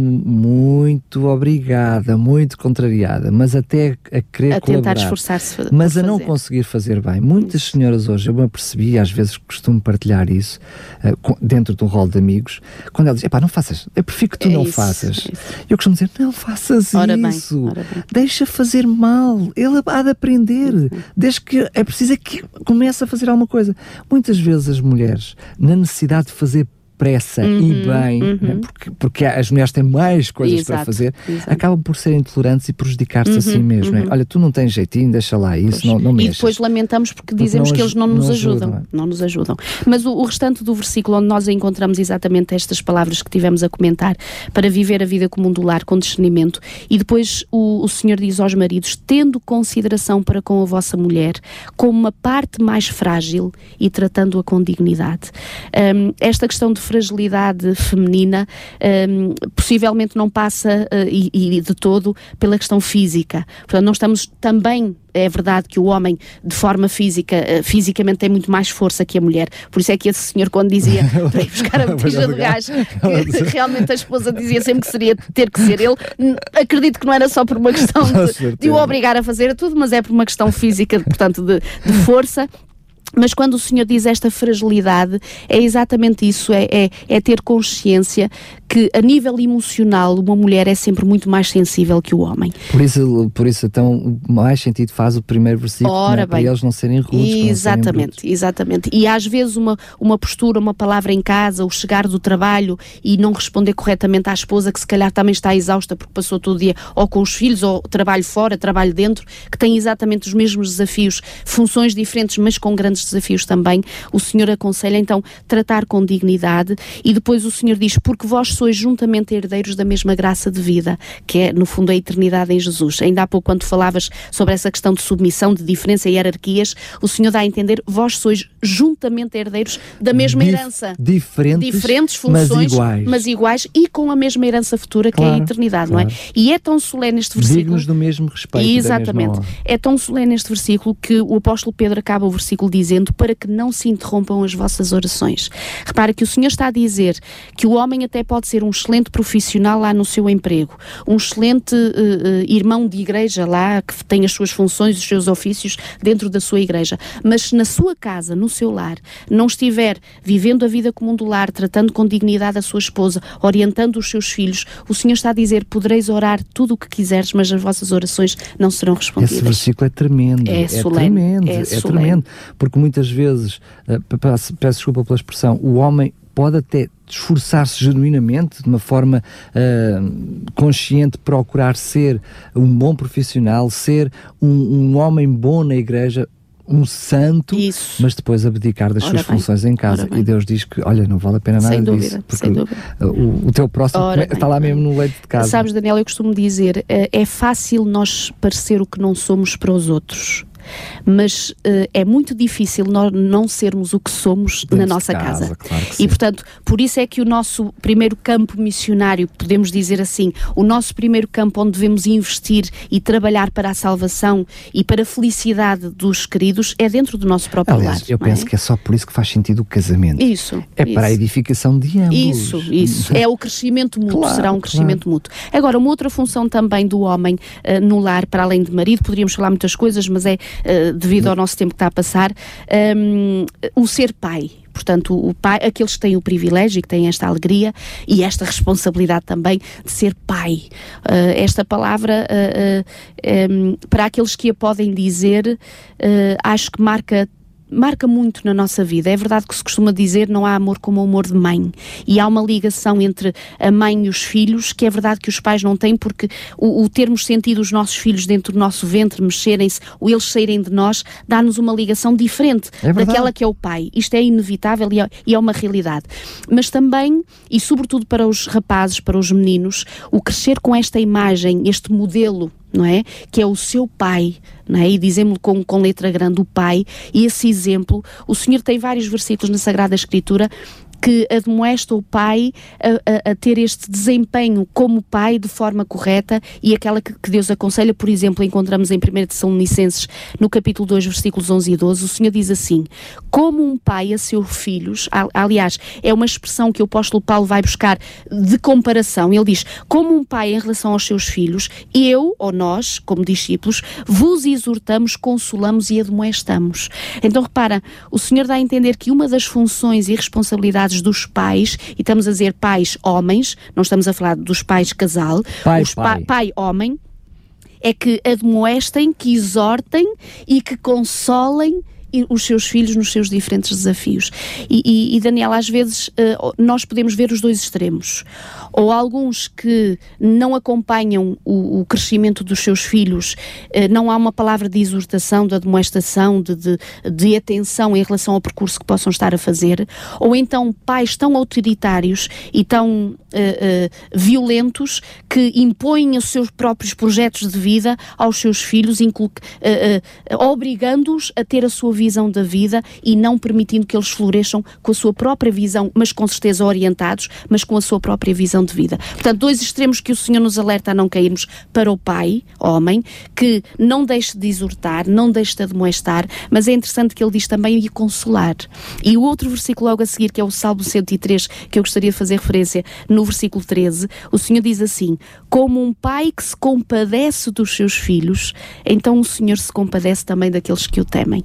muito obrigada, muito contrariada, mas até a querer a colaborar. tentar esforçar-se mas a fazer. não conseguir fazer bem. Muitas isso. senhoras hoje, eu me apercebi, às vezes costumo partilhar isso, uh, dentro de um rol de amigos, quando ela diz, epá, não faças, eu prefiro que tu é não isso, faças. É eu costumo dizer, não faças ora isso, bem, ora bem. deixa fazer mal, ele há de aprender, uhum. desde que é preciso é que comece a fazer alguma coisa. Muitas vezes as mulheres, na necessidade de fazer pressa uhum, e bem, uhum. né? porque, porque as mulheres têm mais coisas exato, para fazer, exato. acabam por serem intolerantes e prejudicar-se uhum, a si mesmo. uhum. Né? Olha, tu não tens jeitinho, deixa lá isso, não, não mexas. E depois lamentamos porque, porque dizemos não, que eles não, não nos ajudam. ajudam. Não nos ajudam. Mas o, o restante do versículo, onde nós encontramos exatamente estas palavras que tivemos a comentar, para viver a vida comum do lar com discernimento, e depois o, o Senhor diz aos maridos, tendo consideração para com a vossa mulher, como uma parte mais frágil e tratando-a com dignidade. Um, esta questão de fragilidade feminina um, possivelmente não passa uh, e, e de todo pela questão física. Portanto, não estamos também. É verdade que o homem, de forma física, uh, fisicamente tem muito mais força que a mulher. Por isso é que esse senhor, quando dizia para ir buscar a botija do gás, que realmente a esposa dizia sempre que seria ter que ser ele, acredito que não era só por uma questão de, de o obrigar a fazer tudo, mas é por uma questão física, portanto, de, de força. Mas quando o Senhor diz esta fragilidade, é exatamente isso, é, é, é ter consciência que a nível emocional uma mulher é sempre muito mais sensível que o homem. Por isso, por isso então, mais sentido faz o primeiro versículo, Ora, né? Para eles não serem rudes. Exatamente, serem exatamente. E às vezes uma, uma postura, uma palavra em casa, o chegar do trabalho e não responder corretamente à esposa, que se calhar também está exausta porque passou todo o dia ou com os filhos, ou trabalho fora, trabalho dentro, que tem exatamente os mesmos desafios, funções diferentes, mas com grandes desafios também. O Senhor aconselha então tratar com dignidade, e depois o Senhor diz, porque vós sois juntamente herdeiros da mesma graça de vida, que é no fundo a eternidade em Jesus. Ainda há pouco, quando falavas sobre essa questão de submissão, de diferença e hierarquias, o Senhor dá a entender, vós sois juntamente herdeiros da mesma Dif- herança. Diferentes, diferentes funções, mas iguais. mas iguais, e com a mesma herança futura, claro, que é a eternidade, claro. não é? E é tão solene este versículo. Dignos do mesmo respeito. Exatamente. É tão solene este versículo que o apóstolo Pedro acaba o versículo dizendo, para que não se interrompam as vossas orações. Repara que o Senhor está a dizer que o homem até pode ser um excelente profissional lá no seu emprego, um excelente uh, uh, irmão de igreja lá, que tem as suas funções, os seus ofícios dentro da sua igreja, mas se na sua casa, no seu lar, não estiver vivendo a vida comum do lar, tratando com dignidade a sua esposa, orientando os seus filhos, o Senhor está a dizer, podereis orar tudo o que quiseres, mas as vossas orações não serão respondidas. Esse versículo é tremendo. É, é solene, tremendo. É, é solene. tremendo. Porque muitas vezes, uh, peço, peço desculpa pela expressão, o homem pode até esforçar-se genuinamente, de uma forma uh, consciente, procurar ser um bom profissional, ser um, um homem bom na igreja, um santo, Isso. mas depois abdicar das ora suas bem, funções em casa. E Deus diz que, olha, não vale a pena nada sem dúvida, disso. Porque sem dúvida. O, o teu próximo ora está bem, lá mesmo no leito de casa. Sabes, Daniel, eu costumo dizer, é fácil nós parecer o que não somos para os outros. Mas uh, é muito difícil nós não sermos o que somos Dentro na nossa casa, casa. Claro e portanto, por isso é que o nosso primeiro campo missionário, podemos dizer assim, o nosso primeiro campo onde devemos investir e trabalhar para a salvação e para a felicidade dos queridos é dentro do nosso próprio Aliás, lar. eu penso é? que é só por isso que faz sentido o casamento. Isso. É isso. para a edificação de ambos. Isso, isso. É o crescimento mútuo, claro, será um crescimento claro. mútuo. Agora, uma outra função também do homem uh, no lar, para além de marido, poderíamos falar muitas coisas, mas é uh, devido ao nosso tempo que está a passar, um, o ser pai. Portanto, o pai, aqueles que têm o privilégio e que têm esta alegria e esta responsabilidade também de ser pai. Uh, esta palavra, uh, uh, um, para aqueles que a podem dizer, uh, acho que marca marca muito na nossa vida. É verdade que se costuma dizer não há amor como o amor de mãe, e há uma ligação entre a mãe e os filhos que é verdade que os pais não têm, porque o, o termos sentido os nossos filhos dentro do nosso ventre mexerem-se, ou eles saírem de nós, dá-nos uma ligação diferente é daquela que é o pai. Isto é inevitável e é, e é uma realidade. Mas também, e sobretudo para os rapazes, para os meninos, o crescer com esta imagem, este modelo, não é? Que é o seu pai, não é? E dizemos-lhe com, com letra grande o pai, e esse exemplo, o Senhor tem vários versículos na Sagrada Escritura que admoesta o pai a, a, a ter este desempenho como pai de forma correta, e aquela que, que Deus aconselha. Por exemplo, encontramos em primeira Tessalonicenses, no capítulo dois, versículos onze e doze, o Senhor diz assim: como um pai a seus filhos, aliás, é uma expressão que o apóstolo Paulo vai buscar de comparação, ele diz, como um pai em relação aos seus filhos, eu, ou nós, como discípulos, vos exortamos, consolamos e admoestamos. Então repara, o Senhor dá a entender que uma das funções e responsabilidades dos pais, e estamos a dizer pais homens, não estamos a falar dos pais casal, pai, os pai. Pa, pai homem, é que admoestem, que exortem e que consolem os seus filhos nos seus diferentes desafios. E, e, e Daniela, às vezes uh, nós podemos ver os dois extremos. Ou alguns que não acompanham o, o crescimento dos seus filhos, uh, não há uma palavra de exortação, de admoestação, de, de, de atenção em relação ao percurso que possam estar a fazer. Ou então pais tão autoritários e tão uh, uh, violentos que impõem os seus próprios projetos de vida aos seus filhos, inclu- uh, uh, obrigando-os a ter a sua visão da vida e não permitindo que eles floresçam com a sua própria visão, mas com certeza orientados, mas com a sua própria visão de vida. Portanto, dois extremos que o Senhor nos alerta a não cairmos: para o pai, homem, que não deixe de exortar, não deixe de admoestar, mas é interessante que ele diz também de consolar. E o outro versículo logo a seguir, que é o Salmo cento e três, que eu gostaria de fazer referência, no versículo treze, o Senhor diz assim: como um pai que se compadece dos seus filhos, então o Senhor se compadece também daqueles que o temem.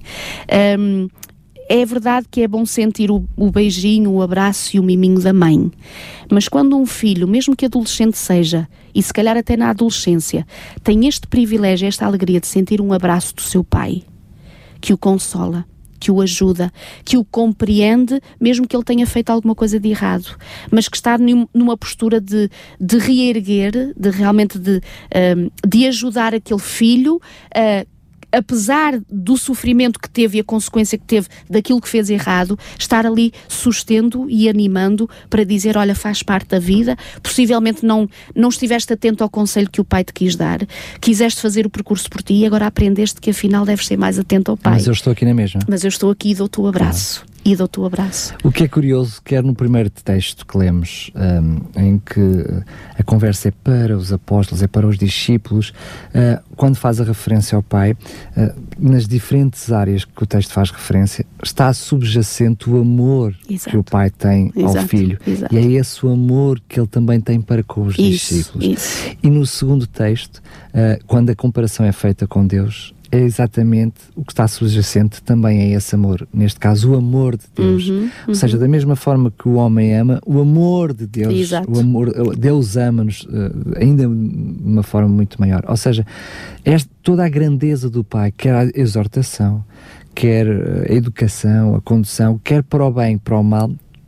Um, é verdade que é bom sentir o, o beijinho, o abraço e o miminho da mãe, mas quando um filho, mesmo que adolescente seja, e se calhar até na adolescência, tem este privilégio, esta alegria de sentir um abraço do seu pai, que o consola, que o ajuda, que o compreende, mesmo que ele tenha feito alguma coisa de errado, mas que está numa postura de, de reerguer, de realmente de, um, de ajudar aquele filho a, apesar do sofrimento que teve e a consequência que teve daquilo que fez errado, estar ali sustendo e animando para dizer, olha, faz parte da vida, possivelmente não, não estiveste atento ao conselho que o pai te quis dar, quiseste fazer o percurso por ti e agora aprendeste que afinal deves ser mais atento ao pai. Mas eu estou aqui na mesma. Mas eu estou aqui e dou-te o abraço. Ah. E dou-te o abraço. O que é curioso, quer no primeiro texto que lemos, um, em que a conversa é para os apóstolos, é para os discípulos, uh, quando faz a referência ao Pai, uh, nas diferentes áreas que o texto faz referência, está subjacente o amor Exato. Que o Pai tem Exato. Ao Filho. Exato. E é esse o amor que ele também tem para com os isso, discípulos. Isso. E no segundo texto, uh, quando a comparação é feita com Deus, é exatamente o que está subjacente também é esse amor, neste caso o amor de Deus, uhum, uhum. ou seja, da mesma forma que o homem ama, o amor de Deus, Exato. o amor, Deus ama-nos uh, ainda de uma forma muito maior, ou seja, esta, toda a grandeza do Pai, quer a exortação, quer a educação, a condução, quer para o bem, para o mal,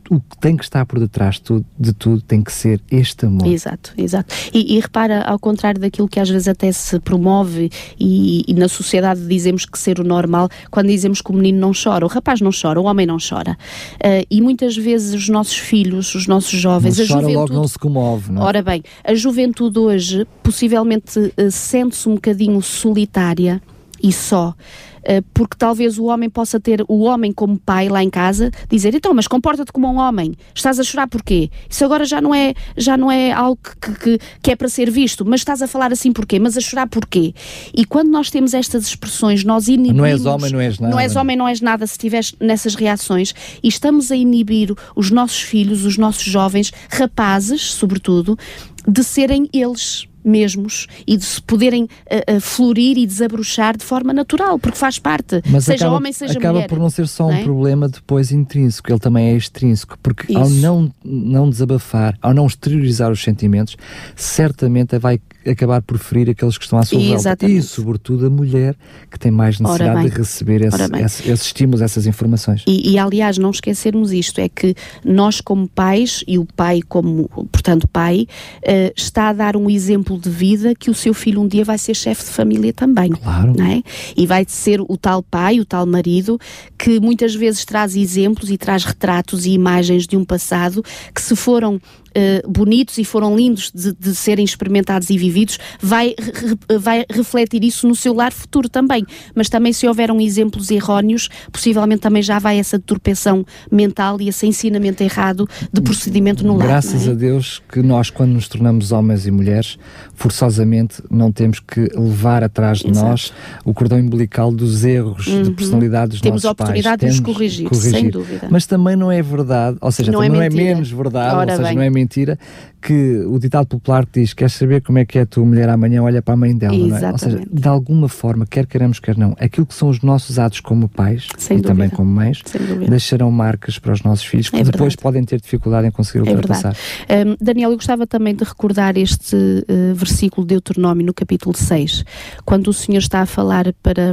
o que tem que estar por detrás de tudo, de tudo tem que ser este amor. Exato, exato. E, e repara, ao contrário daquilo que às vezes até se promove e, e na sociedade dizemos que ser o normal, quando dizemos que o menino não chora, o rapaz não chora, o homem não chora. Uh, e muitas vezes os nossos filhos, os nossos jovens, não a chora, juventude... logo não se comove, não é? Ora bem, a juventude hoje possivelmente uh, sente-se um bocadinho solitária e só. Porque talvez o homem possa ter, o homem como pai lá em casa, dizer, então, mas comporta-te como um homem, estás a chorar porquê? Isso agora já não é, já não é algo que, que, que é para ser visto, mas estás a falar assim porquê? Mas a chorar porquê? E quando nós temos estas expressões, nós inibimos... Não és homem, não és nada. Não és homem, não és nada se estiveres nessas reações, e estamos a inibir os nossos filhos, os nossos jovens, rapazes, sobretudo, de serem eles mesmos e de se poderem uh, uh, florir e desabrochar de forma natural, porque faz parte, mas seja acaba, homem, seja acaba mulher. Acaba por não ser só não um é? problema depois intrínseco, ele também é extrínseco, porque Isso. ao não, não desabafar, ao não exteriorizar os sentimentos, certamente vai acabar por ferir aqueles que estão à sua volta. E, sobretudo, a mulher que tem mais necessidade de receber esse, esse, esses estímulos, essas informações. E, e, aliás, não esquecermos isto, é que nós como pais, e o pai como, portanto, pai, uh, está a dar um exemplo de vida que o seu filho um dia vai ser chefe de família também. Claro. Não é? E vai ser o tal pai, o tal marido, que muitas vezes traz exemplos e traz retratos e imagens de um passado que, se foram Uh, bonitos e foram lindos de, de serem experimentados e vividos, vai, re, vai refletir isso no seu lar futuro também. Mas também, se houveram exemplos erróneos, possivelmente também já vai essa deturpação mental e esse ensinamento errado de procedimento no lar. Graças não é? a Deus que nós, quando nos tornamos homens e mulheres, forçosamente não temos que levar atrás de Exato. Nós o cordão umbilical dos erros uhum. de personalidade dos temos nossos pais. Temos a oportunidade de nos corrigir, corrigir, sem dúvida. Mas também não é verdade, ou seja, não, também é, não é menos verdade, Ora ou seja, bem. não é mentira, que o ditado popular que diz, queres saber como é que é a tua mulher amanhã, olha para a mãe dela, não é? Ou seja, de alguma forma, quer queremos, quer não, aquilo que são os nossos atos como pais Sem e dúvida. também como mães, deixarão marcas para os nossos filhos, que é depois podem ter dificuldade em conseguir é ultrapassar. Um, Daniel, eu gostava também de recordar este uh, versículo de Deuteronômio no capítulo seis, quando o Senhor está a falar para,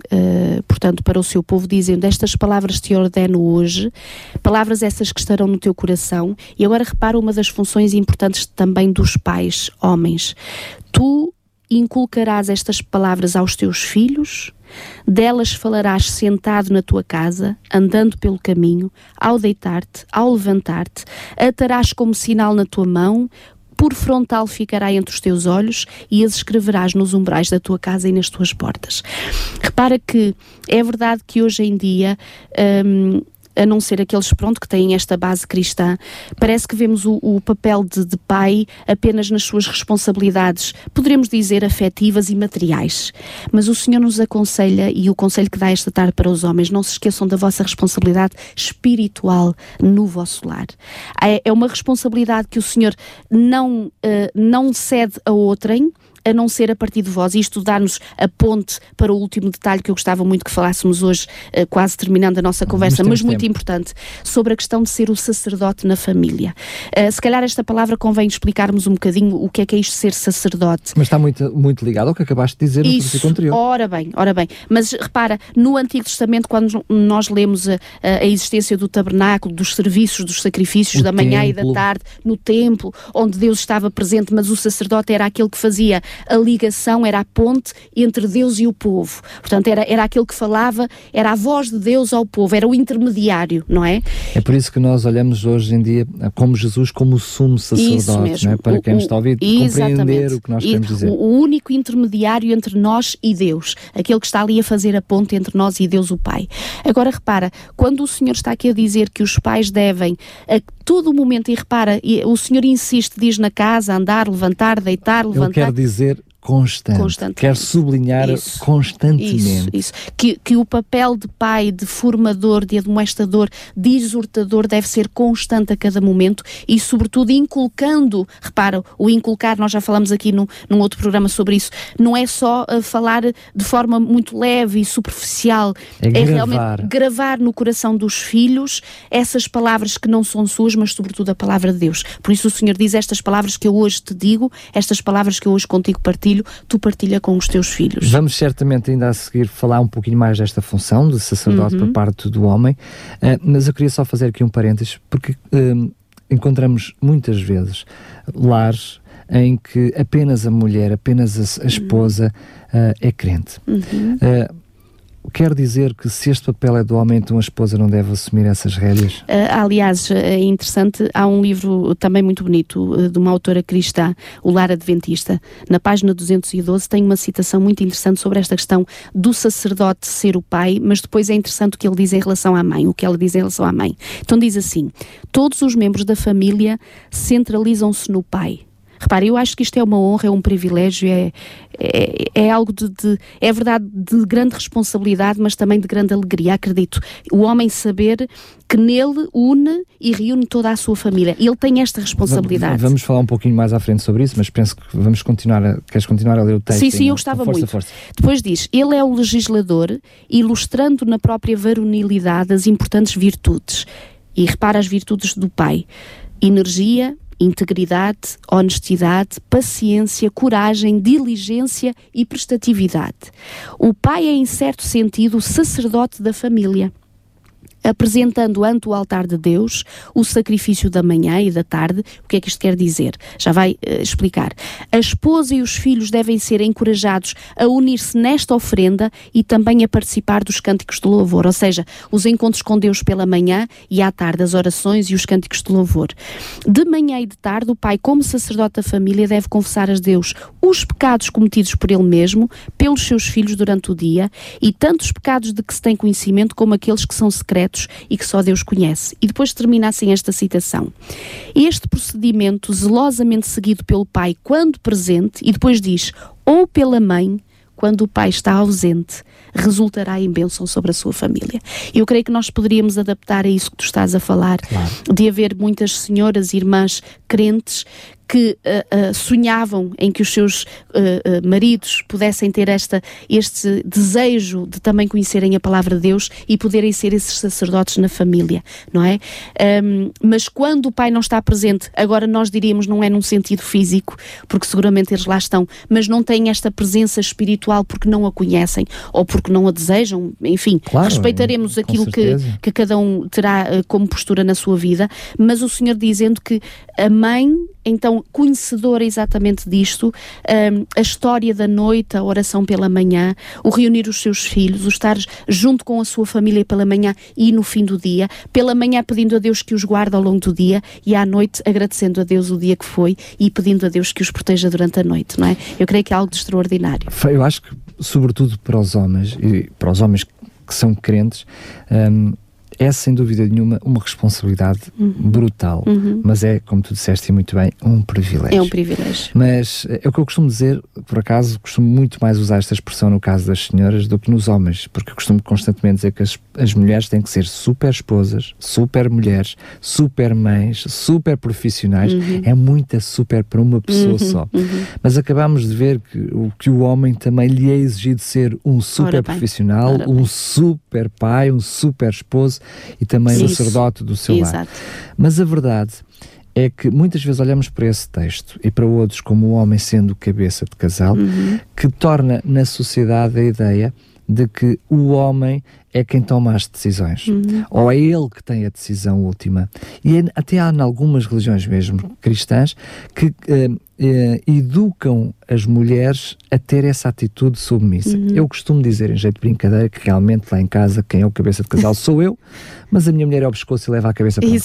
uh, portanto, para o seu povo, dizendo, estas palavras te ordeno hoje, palavras essas que estarão no teu coração. E agora repara uma das funções importantes também dos pais, homens. Tu inculcarás estas palavras aos teus filhos, delas falarás sentado na tua casa, andando pelo caminho, ao deitar-te, ao levantar-te, atarás como sinal na tua mão, por frontal ficará entre os teus olhos e as escreverás nos umbrais da tua casa e nas tuas portas. Repara que é verdade que hoje em dia... Hum, a não ser aqueles, pronto, que têm esta base cristã, parece que vemos o, o papel de, de pai apenas nas suas responsabilidades, poderemos dizer, afetivas e materiais. Mas o Senhor nos aconselha, e o conselho que dá esta tarde para os homens, não se esqueçam da vossa responsabilidade espiritual no vosso lar. É, é uma responsabilidade que o Senhor não, uh, não cede a outrem, a não ser a partir de vós. Isto dá-nos a ponte para o último detalhe que eu gostava muito que falássemos hoje, uh, quase terminando a nossa conversa, mas muito tempo. importante, sobre a questão de ser o sacerdote na família. Uh, se calhar esta palavra convém explicarmos um bocadinho o que é que é isto de ser sacerdote. Mas está muito, muito ligado ao que acabaste de dizer no versículo anterior. Ora bem, ora bem. Mas repara, no Antigo Testamento, quando nós lemos a, a existência do tabernáculo, dos serviços, dos sacrifícios, o da manhã templo. e da tarde, no templo, onde Deus estava presente, mas o sacerdote era aquele que fazia a ligação, era a ponte entre Deus e o povo. Portanto, era, era aquele que falava, era a voz de Deus ao povo, era o intermediário, não é? É por isso que nós olhamos hoje em dia como Jesus como o sumo sacerdote, não é? Para quem nos está a ouvir compreender o que nós queremos dizer. O, o único intermediário entre nós e Deus, aquele que está ali a fazer a ponte entre nós e Deus o Pai. Agora repara, quando o Senhor está aqui a dizer que os pais devem a todo momento, e repara, e o Senhor insiste, diz na casa, andar, levantar, deitar, levantar. Ele quer dizer constante, quer sublinhar isso, constantemente. Isso, isso. Que, que o papel de pai, de formador, de admoestador, de exortador deve ser constante a cada momento e, sobretudo, inculcando, repara, o inculcar, nós já falamos aqui no, num outro programa sobre isso, não é só uh, falar de forma muito leve e superficial, é, é gravar. realmente gravar no coração dos filhos essas palavras que não são suas, mas sobretudo a palavra de Deus. Por isso o Senhor diz, estas palavras que eu hoje te digo, estas palavras que eu hoje contigo partilho, filho, tu partilha com os teus filhos. Vamos certamente ainda a seguir falar um pouquinho mais desta função de sacerdote uhum. por parte do homem, uh, mas eu queria só fazer aqui um parênteses, porque uh, encontramos muitas vezes lares em que apenas a mulher, apenas a, a esposa uh, é crente. Uhum. Uh, Quer dizer que se este papel é do homem, então a esposa não deve assumir essas rédeas? Uh, aliás, é interessante, há um livro também muito bonito uh, de uma autora cristã, O Lar Adventista. Na página duzentos e doze tem uma citação muito interessante sobre esta questão do sacerdote ser o pai, mas depois é interessante o que ele diz em relação à mãe, o que ela diz em relação à mãe. Então diz assim: todos os membros da família centralizam-se no pai. Repare, eu acho que isto é uma honra, é um privilégio, é, é, é algo de, de, é verdade, de grande responsabilidade, mas também de grande alegria, acredito. O homem saber que nele une e reúne toda a sua família. Ele tem esta responsabilidade. Vamos falar um pouquinho mais à frente sobre isso, mas penso que vamos continuar a, queres continuar a ler o texto? Sim, sim, eu gostava força, muito. Força. Depois diz, ele é o legislador, ilustrando na própria varonilidade as importantes virtudes. E repara as virtudes do pai: energia, integridade, honestidade, paciência, coragem, diligência e prestatividade. O pai é, em certo sentido, o sacerdote da família, apresentando ante o altar de Deus o sacrifício da manhã e da tarde. O que é que isto quer dizer? Já vai uh, explicar. A esposa e os filhos devem ser encorajados a unir-se nesta oferenda e também a participar dos cânticos de louvor, ou seja, os encontros com Deus pela manhã e à tarde, as orações e os cânticos de louvor. De manhã e de tarde, o pai, como sacerdote da família, deve confessar a Deus os pecados cometidos por ele mesmo, pelos seus filhos durante o dia, e tanto os pecados de que se tem conhecimento como aqueles que são secretos e que só Deus conhece. E depois termina assim esta citação: este procedimento, zelosamente seguido pelo pai quando presente, e depois diz, ou pela mãe quando o pai está ausente, resultará em bênção sobre a sua família. Eu creio que nós poderíamos adaptar a isso que tu estás a falar, claro, de haver muitas senhoras e irmãs crentes que uh, uh, sonhavam em que os seus uh, uh, maridos pudessem ter esta, este desejo de também conhecerem a palavra de Deus e poderem ser esses sacerdotes na família, não é? Um, mas quando o pai não está presente, agora nós diríamos não é num sentido físico, porque seguramente eles lá estão, mas não têm esta presença espiritual porque não a conhecem ou porque não a desejam, enfim, claro, respeitaremos aquilo que, que cada um terá uh, como postura na sua vida, mas o Senhor dizendo que a mãe, então, conhecedora exatamente disto, um, a história da noite, a oração pela manhã, o reunir os seus filhos, o estar junto com a sua família pela manhã e no fim do dia, pela manhã pedindo a Deus que os guarde ao longo do dia e à noite agradecendo a Deus o dia que foi e pedindo a Deus que os proteja durante a noite, não é? Eu creio que é algo de extraordinário. Eu acho que, sobretudo para os homens, e para os homens que são crentes, um, é sem dúvida nenhuma uma responsabilidade uhum. brutal, uhum. mas é, como tu disseste e muito bem, um privilégio. É um privilégio. Mas é o que eu costumo dizer, por acaso, costumo muito mais usar esta expressão no caso das senhoras do que nos homens, porque eu costumo constantemente dizer que as, as mulheres têm que ser super esposas, super mulheres, super mães, super profissionais. Uhum. É muita super para uma pessoa uhum. só. Uhum. Mas acabamos de ver que o, que o homem também lhe é exigido ser um super profissional, um super pai, um super esposo, e também Isso. sacerdote do seu Exato. lar. Mas a verdade é que muitas vezes olhamos para esse texto e para outros como o homem sendo cabeça de casal, uhum. que torna na sociedade a ideia de que o homem é quem toma as decisões, uhum. ou é ele que tem a decisão última. E é, até há em algumas religiões mesmo cristãs que uh, uh, educam as mulheres a ter essa atitude submissa. Uhum. Eu costumo dizer, em jeito de brincadeira, que realmente lá em casa quem é o cabeça de casal sou eu, mas a minha mulher é o pescoço e leva a cabeça para onde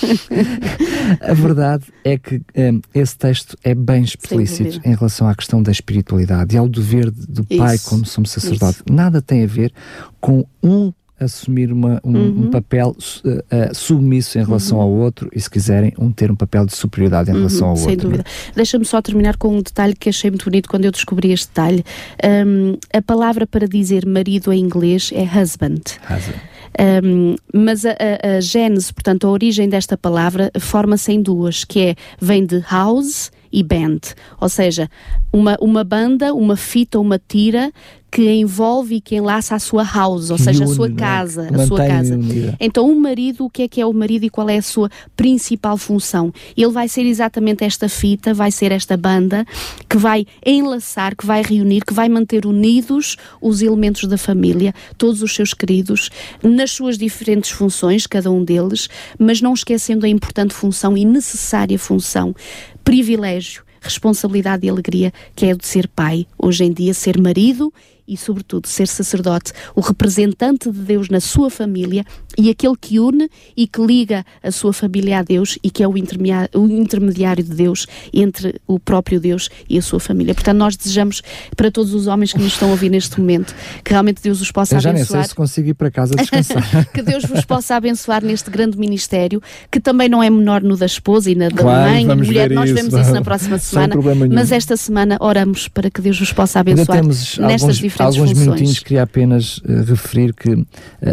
quer. A verdade é que um, esse texto é bem explícito em relação à questão da espiritualidade e ao dever do Isso. pai como sumo sacerdote. Isso. Nada tem a ver com um assumir uma, um, uhum. um papel uh, uh, submisso em relação uhum. ao outro e, se quiserem, um ter um papel de superioridade em uhum, relação ao sem outro. Sem dúvida. Deixa-me só terminar com um detalhe que achei muito bonito quando eu descobri este detalhe. Um, a palavra para dizer marido em inglês é husband. Husband. Um, mas a, a, a gênese, portanto, a origem desta palavra forma-se em duas, que é, vem de house e band, ou seja, uma, uma banda, uma fita, uma tira que envolve e que enlaça a sua house, ou que seja, une, a sua casa, é? a sua casa. Unida. Então o marido, o que é que é o marido e qual é a sua principal função? Ele vai ser exatamente esta fita, vai ser esta banda que vai enlaçar, que vai reunir, que vai manter unidos os elementos da família, todos os seus queridos, nas suas diferentes funções, cada um deles, mas não esquecendo a importante função e necessária função, privilégio, responsabilidade e alegria que é o de ser pai, hoje em dia ser marido e, sobretudo, ser sacerdote, o representante de Deus na sua família e aquele que une e que liga a sua família a Deus e que é o intermediário, o intermediário de Deus entre o próprio Deus e a sua família. Portanto, nós desejamos para todos os homens que nos estão a ouvir neste momento que realmente Deus os possa Eu já abençoar. Nem sei se consigo ir para casa descansar. Que Deus vos possa abençoar neste grande ministério, que também não é menor no da esposa e na da claro, mãe e mulher. Nós isso. vemos isso na próxima semana, mas esta semana oramos para que Deus vos possa abençoar nestas alguns, diferentes alguns funções. minutinhos, queria apenas uh, referir que uh,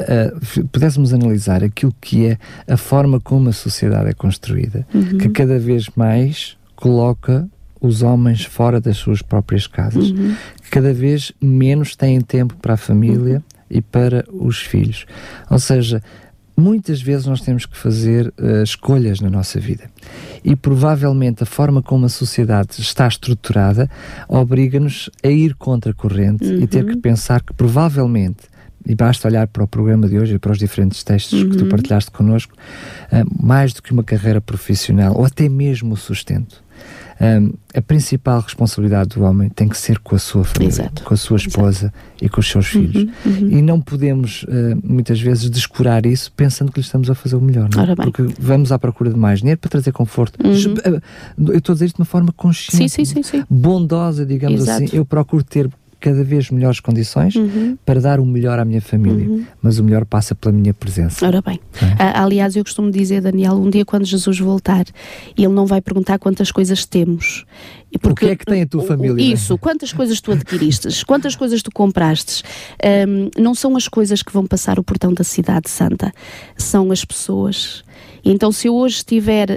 uh, pudéssemos analisar aquilo que é a forma como a sociedade é construída, uhum. que cada vez mais coloca os homens fora das suas próprias casas, uhum. que cada vez menos têm tempo para a família uhum. e para os filhos. Ou seja, muitas vezes nós temos que fazer uh, escolhas na nossa vida e provavelmente a forma como a sociedade está estruturada obriga-nos a ir contra a corrente uhum. e ter que pensar que provavelmente, e basta olhar para o programa de hoje e para os diferentes textos uhum. que tu partilhaste connosco, uh, mais do que uma carreira profissional ou até mesmo o sustento, Um, a principal responsabilidade do homem tem que ser com a sua família, Exato. com a sua esposa Exato. e com os seus filhos. Uhum, uhum. E não podemos, uh, muitas vezes, descurar isso pensando que lhe estamos a fazer o melhor, não é? Porque vamos à procura de mais dinheiro para trazer conforto. Uhum. Eu estou a dizer isto de uma forma consciente, sim, sim, sim, sim. bondosa, digamos Exato. assim. Eu procuro ter cada vez melhores condições uhum. para dar o melhor à minha família, uhum. mas o melhor passa pela minha presença. Ora bem, é? ah, aliás eu costumo dizer, Daniel, um dia quando Jesus voltar, ele não vai perguntar quantas coisas temos. Porque, o que é que tem a tua família? Isso, né? Quantas coisas tu adquiristes, quantas coisas tu compraste, um, não são as coisas que vão passar o portão da cidade santa, são as pessoas. Então, se eu hoje estiver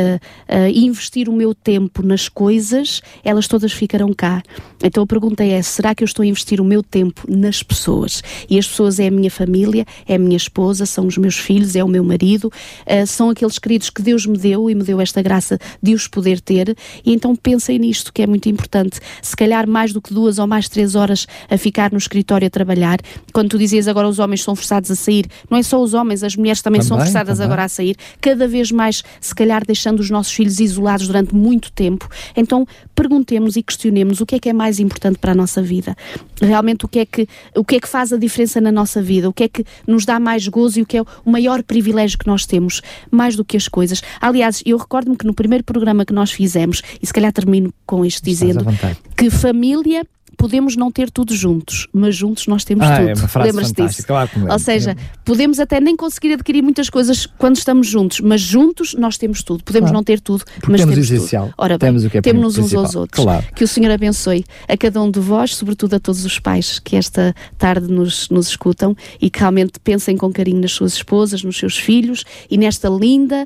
a, a, a investir o meu tempo nas coisas, elas todas ficarão cá. Então a pergunta é, será que eu estou a investir o meu tempo nas pessoas? E as pessoas é a minha família, é a minha esposa, são os meus filhos, é o meu marido, uh, são aqueles queridos que Deus me deu e me deu esta graça de os poder ter. E então pensem nisto, que é muito importante. Se calhar mais do que duas ou mais três horas a ficar no escritório a trabalhar. Quando tu dizias agora os homens são forçados a sair, não é só os homens, as mulheres também, também são forçadas também. agora a sair. Cada vez mais, se calhar, deixando os nossos filhos isolados durante muito tempo. Então, perguntemos e questionemos o que é que é mais importante para a nossa vida. Realmente, o que é que, o que é que faz a diferença na nossa vida? O que é que nos dá mais gozo e o que é o maior privilégio que nós temos, mais do que as coisas. Aliás, eu recordo-me que no primeiro programa que nós fizemos, e se calhar termino com isto dizendo, que família... podemos não ter tudo juntos, mas juntos nós temos ah, tudo. É uma frase fantástica, claro, Ou seja, podemos até nem conseguir adquirir muitas coisas quando estamos juntos, mas juntos nós temos tudo. Podemos ah, não ter tudo, mas temos, temos essencial. tudo. Ora bem, temos o que é temos uns aos outros. Claro. Que o Senhor abençoe a cada um de vós, sobretudo a todos os pais que esta tarde nos, nos escutam e que realmente pensem com carinho nas suas esposas, nos seus filhos e nesta linda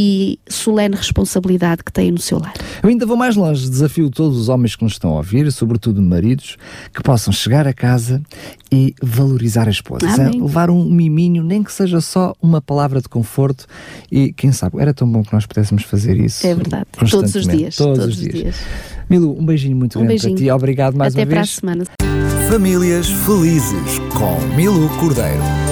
e solene responsabilidade que têm no seu lar. Eu ainda vou mais longe, desafio todos os homens que nos estão a ouvir, sobretudo maridos, que possam chegar a casa e valorizar a esposa, levar um miminho, nem que seja só uma palavra de conforto e quem sabe, era tão bom que nós pudéssemos fazer isso. É verdade, todos os dias. Todos, todos os dias. dias. Milu, um beijinho muito um grande beijinho. para ti, obrigado mais Até uma vez. Até para a semana. Famílias felizes com Milu Cordeiro.